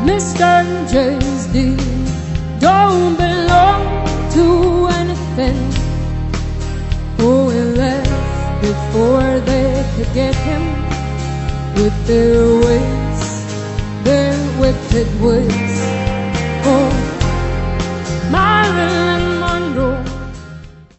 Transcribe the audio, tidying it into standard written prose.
Mr. and J.D. don't belong to anything. Oh, he left before they could get him with their ways, their wicked ways.